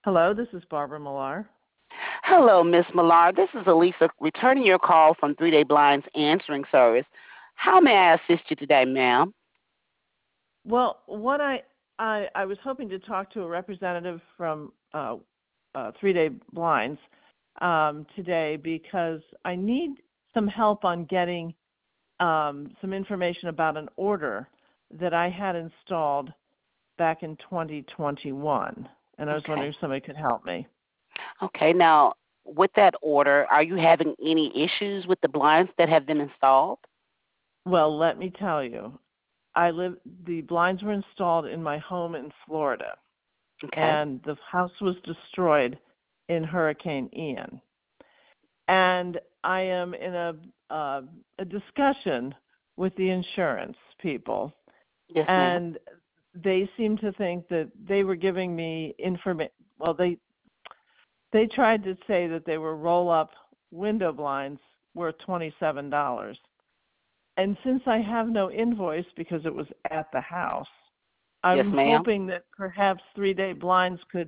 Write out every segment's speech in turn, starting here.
Hello, this is Barbara Millar. Hello, Miss Millar. This is Elisa returning your call from 3-Day Blinds Answering Service. How may I assist you today, ma'am? Well, what I was hoping to talk to a representative from 3-Day Blinds today because I need some help on getting some information about an order that I had installed back in 2021, and I was wondering if somebody could help me. Okay, now, with that order, are you having any issues with the blinds that have been installed? Well, let me tell you, the blinds were installed in my home in Florida, and the house was destroyed in Hurricane Ian. And I am in a discussion with the insurance people, Yes, ma'am. and they seem to think that they were giving me information. Well, they tried to say that they were roll-up window blinds worth $27. And since I have no invoice because it was at the house, Yes, I'm ma'am. hoping that perhaps 3-Day Blinds could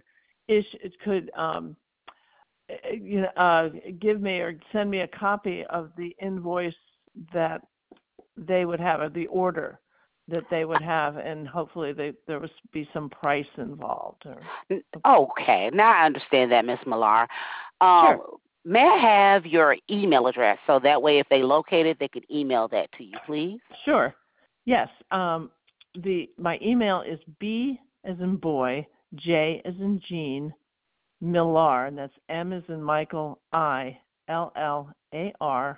give me or send me a copy of the invoice that they would have, or the order that they would have, and hopefully there would be some price involved. Okay, now I understand that, Miss Millar. Sure. May I have your email address so that way if they locate it, they could email that to you, please? Sure. Yes. My email is B as in boy, J as in Jean, Millar, and that's M as in Michael, ILLAR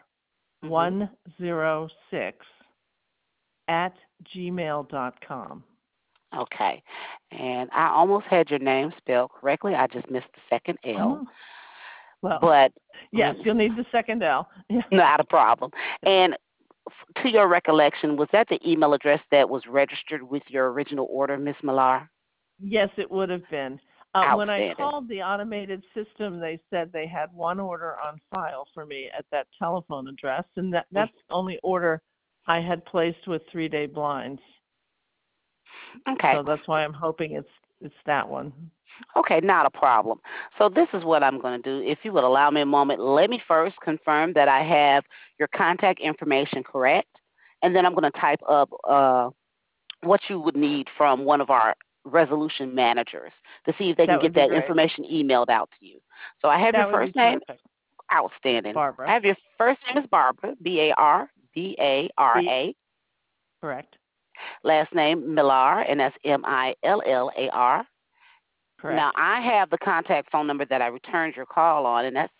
106 at gmail.com. Okay. And I almost had your name spelled correctly. I just missed the second L. Well, But yes, you'll need the second L. Yeah. Not a problem. And to your recollection, was that the email address that was registered with your original order, Miss Millar? Yes, it would have been. When I Outstanding. called the automated system, they said they had one order on file for me at that telephone address, and that's the only order I had placed with 3-Day Blinds. Okay. So that's why I'm hoping it's that one. Okay, not a problem. So this is what I'm going to do. If you would allow me a moment, let me first confirm that I have your contact information correct, and then I'm going to type up what you would need from one of our resolution managers to see if they can That would get be that great. information emailed out to you. So I have your That would be first name. terrific. Outstanding. I Barbara. have your first name is Barbara, Barbara. Correct. Last name Millar, and that's Millar. Now, Correct. I have the contact phone number that I returned your call on, and that's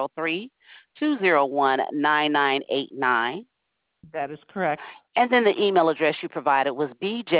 703-201-9989. That is correct. And then the email address you provided was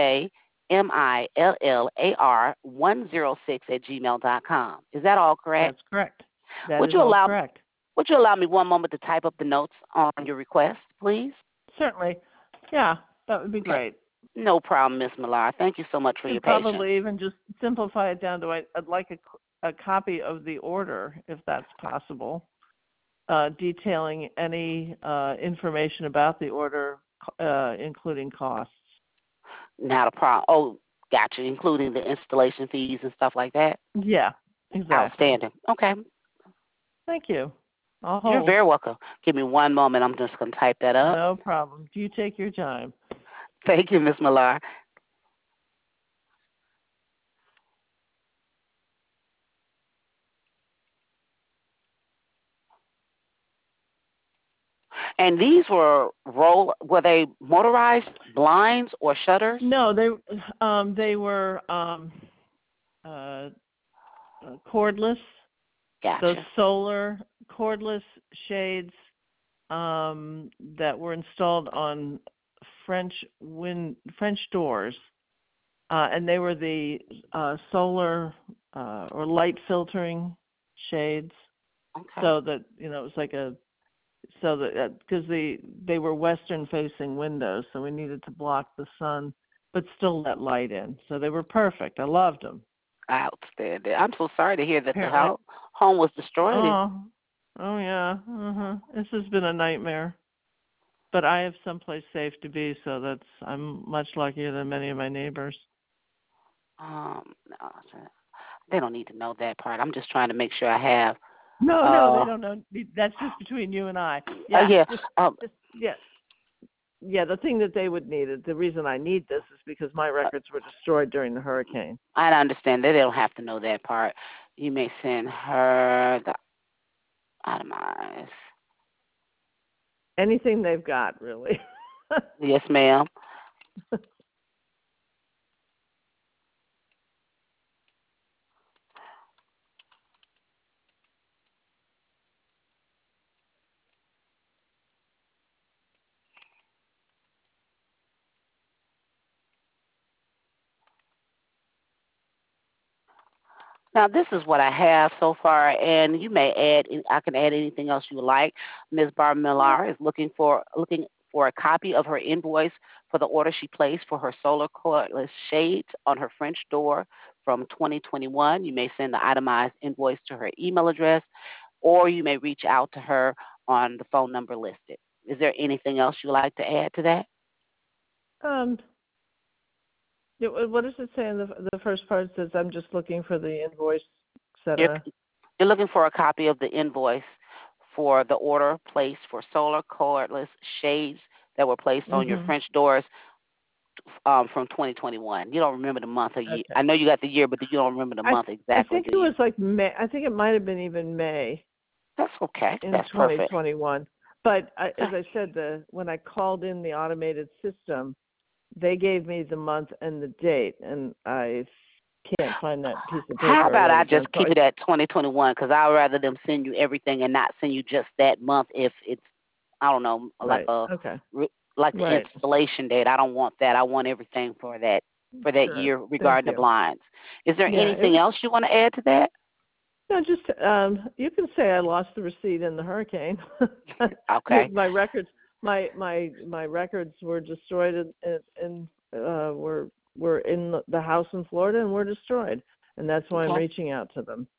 bjmillar106 at gmail.com. Is that all correct? That's correct. That Would is you all allow correct. Would you allow me one moment to type up the notes on your request, please? Certainly. Yeah, that would be Okay. great. No problem, Miss Millar. Thank you so much for your Could patience. probably even just simplify it down to I'd like a copy of the order, if that's possible, detailing any information about the order, including costs. Not a problem. Oh, gotcha, including the installation fees and stuff like that? Yeah, exactly. Outstanding. Okay. Thank you. I'll You're hold. very welcome. Give me one moment. I'm just going to type that up. No problem. You take your time. Thank you, Miss Millar. And these were they motorized blinds or shutters? No, they were cordless. Gotcha. Those solar cordless shades that were installed on French doors, and they were the solar or light filtering shades. Okay. So that it was like because they were western facing windows, so we needed to block the sun but still let light in. So they were perfect. I loved them. Outstanding. I'm so sorry to hear that the Apparently. home was destroyed. Oh yeah. This has been a nightmare. But I have someplace safe to be, so I'm much luckier than many of my neighbors. No, They don't need to know that part. I'm just trying to make sure I have. No, they don't know. That's just between you and I. Yeah, Yeah. yeah, yeah. The thing that they would need, the reason I need this is because my records were destroyed during the hurricane. I understand that they don't have to know that part. You may send her the itemized. Anything they've got, really. Yes, ma'am. Now, this is what I have so far, and you may add. I can add anything else you like. Ms. Barbara Millar is looking for a copy of her invoice for the order she placed for her solar cordless shades on her French door from 2021. You may send the itemized invoice to her email address, or you may reach out to her on the phone number listed. Is there anything else you'd like to add to that? What does it say in the first part? It says, I'm just looking for the invoice, et You're, cetera. you're looking for a copy of the invoice for the order placed for solar cordless shades that were placed on your French doors from 2021. You don't remember the month or year. Okay. I know you got the year, but you don't remember the month exactly. I think it was like May. I think it might have been even May. That's okay. That's 2021. Perfect. But as I said, when I called in the automated system, they gave me the month and the date, and I can't find that piece of paper. How about I just keep it at 2021, because I'd rather them send you everything and not send you just that month if it's, I don't know, like the installation date. I don't want that. I want everything for that year regarding the blinds. Is there anything else you want to add to that? No, just you can say I lost the receipt in the hurricane. Okay. My records were destroyed and were in the house in Florida and were destroyed, and that's why I'm reaching out to them.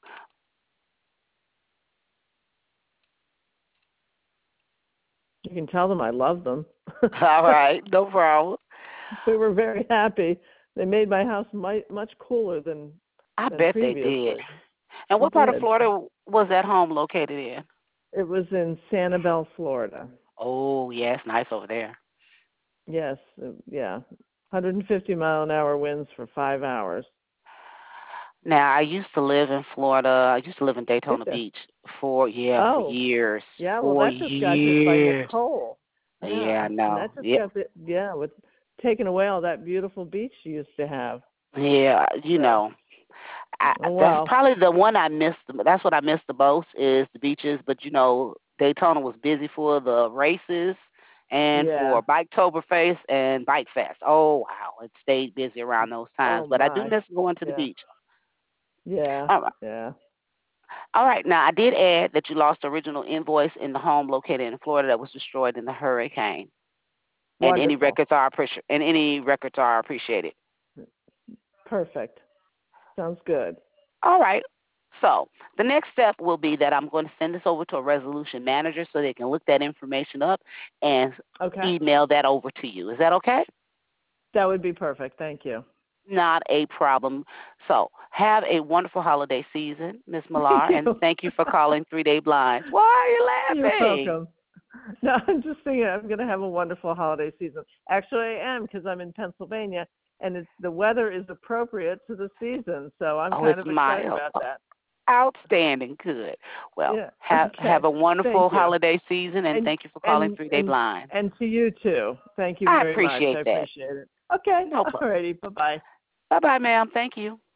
You can tell them I love them. All right, no problem. We were very happy. They made my house much cooler than bet previously. They did. And what part of Florida was that home located in? It was in Sanibel, Florida. Oh, yeah, it's nice over there. Yes, yeah. 150-mile-an-hour winds for 5 hours. Now, I used to live in Florida. I used to live in Daytona Beach for years. Yeah, well, that just got hit by Nicole. Yeah, I know. And that just got with taking away all that beautiful beach you used to have. Yeah, you know. That's probably the one I missed. That's what I missed the most is the beaches. But, you know, Daytona was busy for the races and for Biketoberfest and Bike Fest. Oh, wow. It stayed busy around those times. But I do miss going to the beach. Yeah. All right. Yeah. All right. Now, I did add that you lost the original invoice in the home located in Florida that was destroyed in the hurricane. Wonderful. And any records are appreciated. Perfect. Sounds good. All right. So the next step will be that I'm going to send this over to a resolution manager so they can look that information up and email that over to you. Is that okay? That would be perfect. Thank you. Not a problem. So have a wonderful holiday season, Ms. Millar, and thank you for calling 3 Day Blinds. Why are you laughing? You're welcome. No, I'm just thinking I'm going to have a wonderful holiday season. Actually, I am because I'm in Pennsylvania, and the weather is appropriate to the season, so I'm kind of excited about that. Outstanding. Good. Well, have a wonderful holiday season, and thank you for calling 3 Day Blinds. And to you, too. Thank you very much. I appreciate that. I appreciate it. Okay. No problem. All righty. Bye-bye. Bye-bye, ma'am. Thank you.